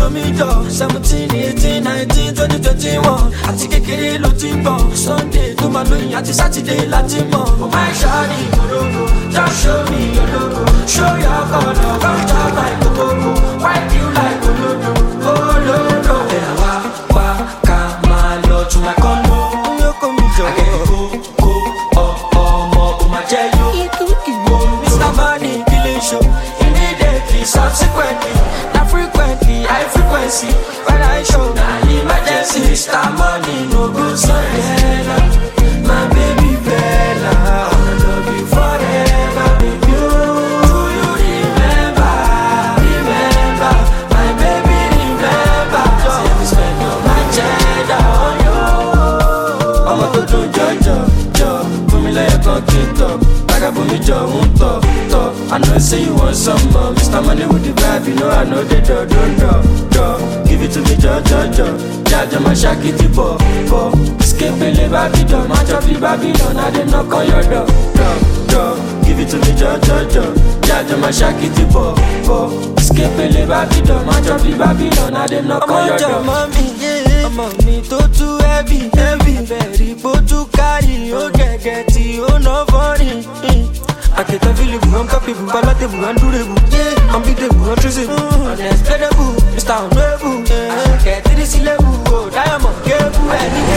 show me door. 17, 18, 19, 20, 21. Àti kékeré ló ti ń bọ̀. Sunday tó máa lóyìn àti Saturday láti mọ̀. Oh my shawty korogo, just show me your logo. Show your color, come chop my cocoa. Wipe you like Olodo, Olodo. Wá ká máa lọ to my condo. Yókò mi jọ. Akẹ́kọ̀ọ́ kó ọmọ kò máa jẹ́ yó. Mr. Money killing show. Immediately, subsequently, not frequently, high frequency. When I show, nah emergency. Mr. Money no good son. Bella, my baby Bella, I wanna love you forever, baby. Do you remember? Remember, my baby remember. Say we spend all my cheddar on you. I'ma go to Jojo, put me like a conquistador. Vagabond Joe, talk. I know say you want some more. Mr. Money with the vibe, you know I know they do. Give it to me, Jojo. Jaja, my shaki tipo. Escape the Babylon, match up the Babylon. I didn't knock on your door. Give it to me, Jojo. Jaja, my shaki tipo. Escape the Babylon, match up the Babylon. I didn't knock on your door. I'm on me too heavy. Very to carry. Oh, get it, oh, no funny. I can't feel it, I'm capable, palatable, undurable. Unbeatable, untraceable, unexplainable, Mr. Honorable. I can't do this level, oh, diamond, careful,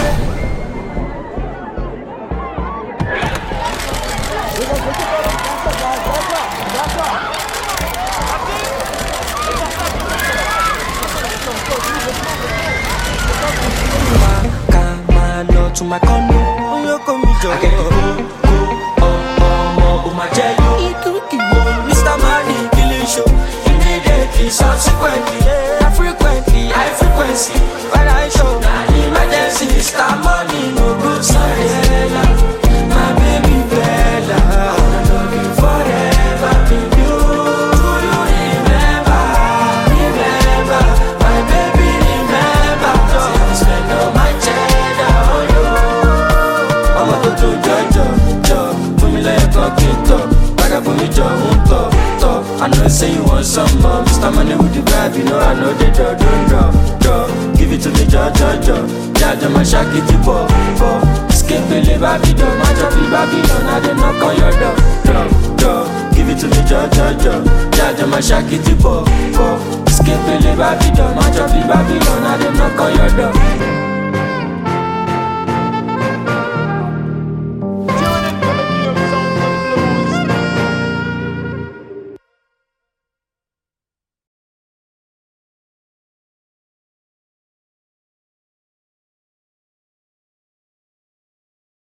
to my condo, you come me joy. Mr. Money killing show. Immediately, subsequently, not frequently, high frequency. When I show, nah emergency. Mr. Money no good son. Bella, my baby Bella, I wanna love you forever, baby. Do you remember? Remember, my baby remember. Say I spend all my cheddar on you. I'ma go to Jojo, put me like a conquistador. Vagabond Joe, talk. I know say you want some more. Mr. Money with the vibe, you know I know they do. Give it to me, Jojo. Jaja, my shaki tipo. Escape the Babylon, match up the Babylon. I didn't knock on your door. Give it to me, Jojo. Jaja, my shaki tipo. Escape the Babylon, match up the Babylon. I didn't knock on your door.